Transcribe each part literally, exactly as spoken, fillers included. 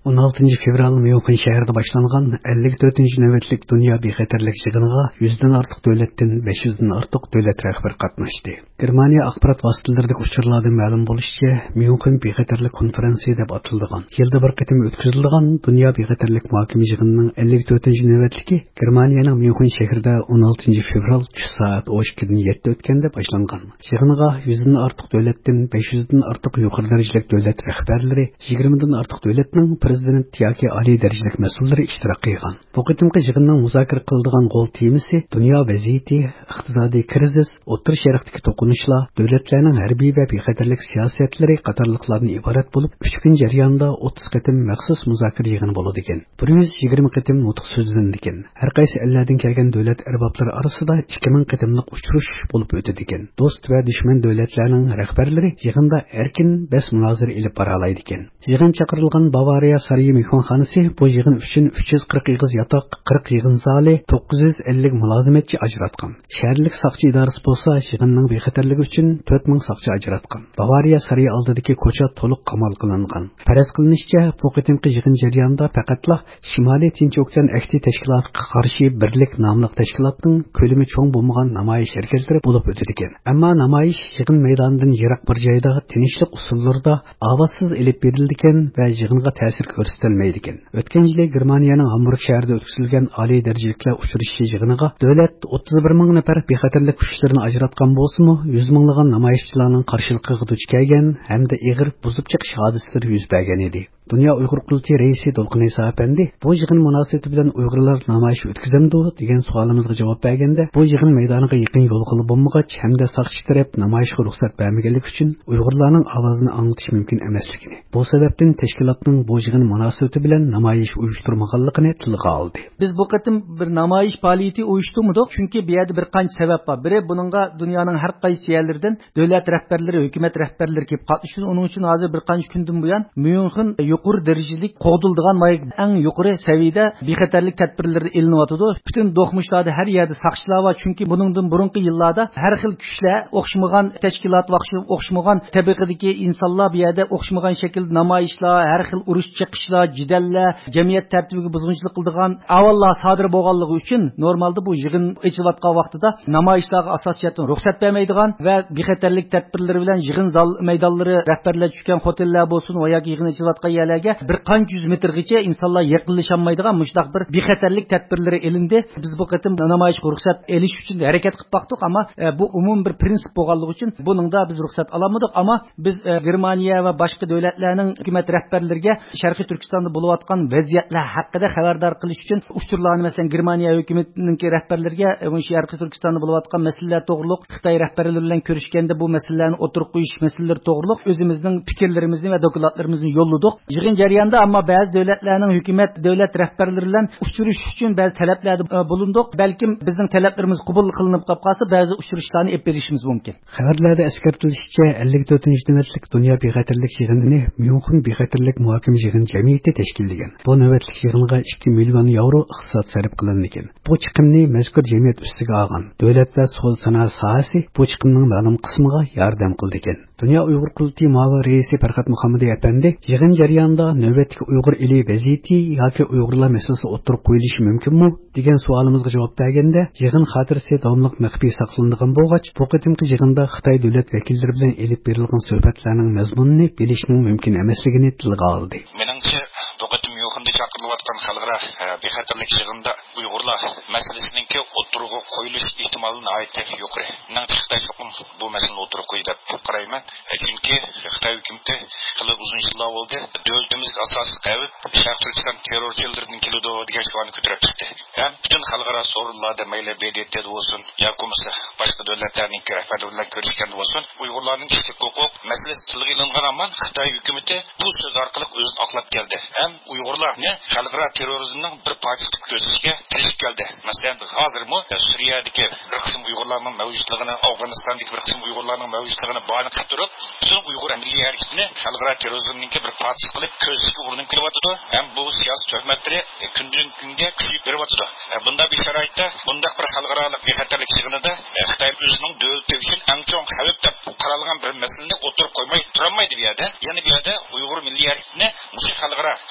o'n oltinchi fevral Myunxen shahrida boshlangan ellik to'rtinchi navbatlik dunyo bexatarlik yig'iniga yuzdan ortiq davlatdan besh yuzdan ortiq davlat rahbari qatnashdi. Germaniya axborot vositalaridagi uchurlardan ma'lum bo'lishicha, Myunxen bexatarlik konferensiya deb ataladigan, yilda bir qatim o'tkaziladigan dunyo bexatarlik muhokama yig'inining ellik to'rtinchi navbatligi Germaniyaning Myunxen shahrida o'n oltinchi fevral tush soat o'n ikkidan yetti o'tganda boshlangan. Yig'inga yuzdan ortiq davlatdan besh yuzdan ortiq yuqori darajali davlat rahbarlari, yigirmadan ortiq davlatning prezident yoki oliy darajalik mas'ullari ishtirok qilgan. Bu qitimqi yig'inning muzokara qilinadigan qo'l temasi dunyo vaziyati, iqtisodiy krizis, O'rta Sharqdagi to'qinishlar, davlatlarning harbiy va bexatarlik siyosatlari qatorliqlardan iborat bo'lib, uch kun jarayonida o'ttiz qatim maxsus muzokara yig'ini bo'ladi ekan. bir yuz yigirma qatim nutq so'zlanadi ekan. Har qaysi ellardan kelgan davlat arboblari orasida ikki ming qatimliq uchrashuv bo'lib o'tadi ekan. Do'st va dushman davlatlarning rahbarlari yig'inda erkin bas munozara ilib bora oladi ekan. Yig'in chaqirilgan Bavariya Sarayı mehmonxonasi bu yig'in uchun uch yuz qirq yig'iz yotoq, qirq yig'in zali, to'qqiz yuz ellik mulozimatchi ajratgan. Shaharlik soqchi idorasi bo'lsa, yig'inning bexatarligi uchun to'rt ming soqchi ajratgan. Bavariya Sarayı oldidagi ko'cha to'liq qamal qilingan. Faraz qilinishicha, bu qitimqi yig'in jarayonida faqatla Shimoliy Tinch okean akti tashkilotiga qarshi birlik nomli tashkilotning ko'lami cho'ng bo'lmagan namoyish harakatlari bo'lib o'tadi ekan. Ammo namoyish yig'in maydonidan yiroq bir joyda tinchlik usullarida ovozsiz elib berildi ekan va yig'inga ta'sir ko'rsatilmaydi ekan. O'tgan yili Germaniyaning Hamburg shahrida o'tkazilgan oliy darajaliklar uchrashuvi yig'iniga davlat o'ttiz bir ming nafar bexatarlik kuchlarini ajratgan bo'lsa-mu, yuz minglagan namoyishchilarning qarshiligiga duch kelgan hamda ig'ir buzib chiqish hodisalari yuz bergan edi. Dünya Uyghur Qurultiyi raisi Dolqin İsa Efendi bu yig'in munosabati bilan Uyg'urlar namoyish o'tkazamdi degan savolimizga javob berganda, bu yig'in maydoniga yaqin yo'l qilib bo'lmagach hamda soqchi taraf namoyishga ruxsat bermaganligi uchun Uyg'urlarning ovozini anglatish mumkin emasligini, bu sababdan tashkilotning bu yig'in munosabati bilan namoyish uyushtirmaganligini tilga oldi. Biz bu qatim bir namoyish faoliyati uyushtirmadik, chunki bu yerda bir qancha sabab bor. Biri buningga dunyoning har qaysi yerlaridan davlat rahbarlari, hukumat rahbarlari kelib qatnashdi. Uning uchun hozir bir qancha kundan buyon Myunxen yuqori darajalik qo'dildigan va eng yuqori saviyada bexatarlik tadbirlari elinyotidi. Butun do'qmishlarda har yerda saqchilar va chunki buningdan burungi yillarda har xil kuchlar, o'xshamagan tashkilot va o'xshamagan tabaqadagi insonlar bu yerda o'xshamagan shaklda namoyishlar, har xil urush chiqishlar, jidallar, jamiyat tartibiga buzg'unchilik qiladigan avvallar sodir bo'lganligi uchun normalda bu yig'in ichilayotgan vaqtida namoyishlarga asosiyatdan ruxsat bermaydigan va bexatarlik tadbirlari bilan yig'in zal maydonlari rahbarlar tushgan hotellar bo'lsin va yoki yig'in ichilayotgan yerlarga bir qancha yuz metrgacha insonlar yaqinlasholmaydigan mushtaq bir bexatarlik tadbirlari elindi. Biz bu qatim namoyishga ruxsat elish uchun harakat qilib baqdik, ammo e, bu umum bir prinsip bo'lganligi uchun buningda biz ruxsat olamadik. Ammo biz e, Germaniya va boshqa davlatlarning hukumat rahbarlariga Sharqiy Turkistonda bo'layotgan vaziyatlar haqida xabardor qilish uchun uchurlarni masalan Germaniya hukumatining rahbarlariga e, Sharqiy Turkistonda bo'layotgan masalalar to'g'riliq Xitoy rahbarlari bilan ko'rishganda bu masalalarni o'tirib qo'yish masalalar to'g'riliq o'zimizning fikrlarimizni va dokladlarimizni yo'lladik. Yig'in jarayonida ammo ba'zi davlatlarning hukumat davlat rahbarlari bilan uchrashish uchun ba'zi talablarda bulundik. Balkim bizning talablarimiz qabul qilinib qolib qolsa, ba'zi uchrashishlarni olib berishimiz mumkin. Xabarlarda eskartilishicha ellik to'rtinchi navbatlik dunyo bexatarlik yig'inini Myunxen bexatarlik muhokama yig'in jamiyati tashkillagan. Bu navbatlik yig'inga ikki million yevro iqtisod sarf qilingan. Bu chiqimni mazkur jamiyat ustiga olgan. Davlat va so'l sanoat sohasi bu chiqimning ma'lum qismiga yordam qildi ekan. Dünya Uyghur Qurultiyi muavin raisi Farhat Muhammadi Efendi yig'in jarayonida navbatdagi Uyg'ur ili vaziyati yoki Uyg'urlar masalasi o'tirib qo'yilishi mumkinmi degan savolimizga javob berganda, yig'in xotirasi davomli maxfiy saqlanadigan bo'lgach, bu qatimqi yig'inda Xitoy davlat vakillari bilan elib berilgan suhbatlarning mazmunini bilishning mumkin emasligini tilga oldi. Meningcha, bu qatim Myunxenda chaqirilayotgan xalqaro bexatarlik yig'inida Uyg'urlar masalasiningki o'tirg'i qo'yilish ehtimolini aytib yuqori. Meningcha Xitoy cho'qim bu masalani o'tirib qo'ydi deb qarayman. Chunki Xitoy hukumati qilib uzun yillar bo'ldi. Davlatimizga asosiy qavib Sharq Turkiston terrorchilarining keludi degan shuani ko'tarib chiqdi. Ham butun xalqaro sorunlarda mayli B D T bo'lsin, yoki bo'lmasa boshqa davlatlarning rahbarlari bilan ko'rishganda bo'lsin, Uyg'urlarning kishilik huquq masalasi tilga ilingan amman Xitoy hukumati bu so'z orqali o'zini oqlab keldi. Ham Uyg'urlarni xalqaro terrorizmning bir parchasi qilib ko'rsatishga tirishib keldi. Masalan, hozirmi Suriyadagi bir qism Uyg'urlarning mavjudligini, Afg'onistondagi bir qism Uyg'urlarning mavjudligini bani qilib turib, butun Uyg'ur milliy harakatini xalqaro terrorizmning bir parchasi qilib ko'zga urinib kelyapti. Ham bu siyosiy tuhmatlar kundan kunga kuchayib beryapti. Bunda bir sharoitda, bunda bir xalqaro bexatarlik yig'inida Xitoy o'zining davlati uchun eng chong xavf deb qaralgan bir masalani o'tirib qo'ymay turolmaydi bu yerda. Ya'ni bu yerda Uyg'ur milliy harakatini mush xalqaro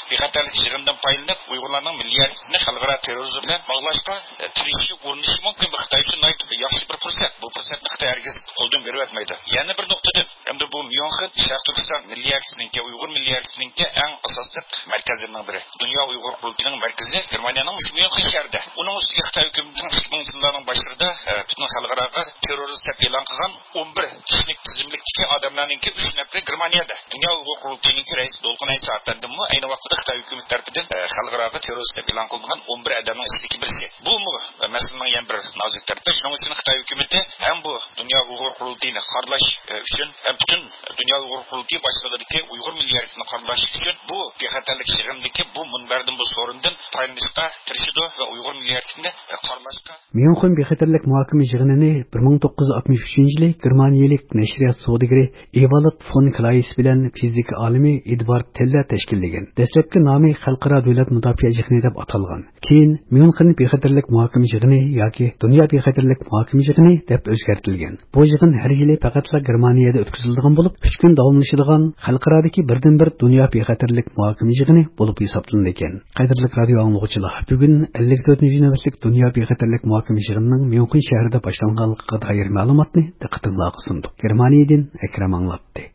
bexatarlik yig'inidan foydalanib Uyg'urlarning milliyatini xalqaro terrorizm bilan bog'lashga tirishib urinishi mumkin. Bu Xitoy uchun yaxshi bir fursat. Bu fursatni Xitoy hargiz qo'ldan berib o'tmaydi. Yana bir nuqtadan, endi bu Myunxen Sharq Turkiston milliyatininki, Uyg'ur milliyatininki eng asosiy markazlarining biri. Dunyo Uyg'ur qurultiyining markazi Germaniyaning Myunxen shahrida. Uning ustiga Xitoy hukumatining ikki mingchi yillarning boshlarida butun xalqaroga terrorist deb e'lon qilgan o'n bir kishilik tizimlikdagi odamlarningki uch nafari Germaniyada. Dunyo Uyg'ur qurultiyining raisi Dolqun Aysoatdinmi ayni vaqtda Xitoy hukumati tomonidan xalqaroga terrorist deb e'lon qilingan o'n bir odamning ichidagi birisi. Bu masalaning yana bir nozik tarafi. Shuning uchun Xitoy hukumati ham bu Dunyo Uyg'ur qurultiyini qorlash uchun ham butun Dunyo Uyg'ur qurultiyi boshlig'idagi Uyg'ur milliyatini qorlash uchun bu bexatarlik yig'inidagi bu munbardan bu so'rindan foydalanishga tirishadi va Uyg'ur milliyatini qorlashga. Myunxen bexatarlik muhokama yig'inini bir ming to'qqiz yuz oltmish uchinchi yili Germaniyalik nashriyat savdogari Evald von Kleist bilan fizik olimi Edvard Teller tashkillagan. Dastlabki nomi Xalqaro davlat mudofaa yig'ini deb atalgan. Keyin Myunxen bexatarlik muhokama yig'ini yoki Dunyo bexatarlik muhokama yig'ini deb o'zgartirilgan. Bu yig'in har yili faqatla Germaniyada o'tkaziladigan bo'lib, uch kun davomlashadigan xalqarodagi birdan-bir dunyo bexatarlik muhokama yig'ini bo'lib hisoblanadi ekan. Qadrli radio anglovchilar, bugun ellik to'rtinchi navbatlik dunyo bexatarlik muhokama yig'inining Myunxen shahrida boshlanganligiga doir ma'lumotni diqqatingizga sundik. Germaniyadan Akram anglabdi.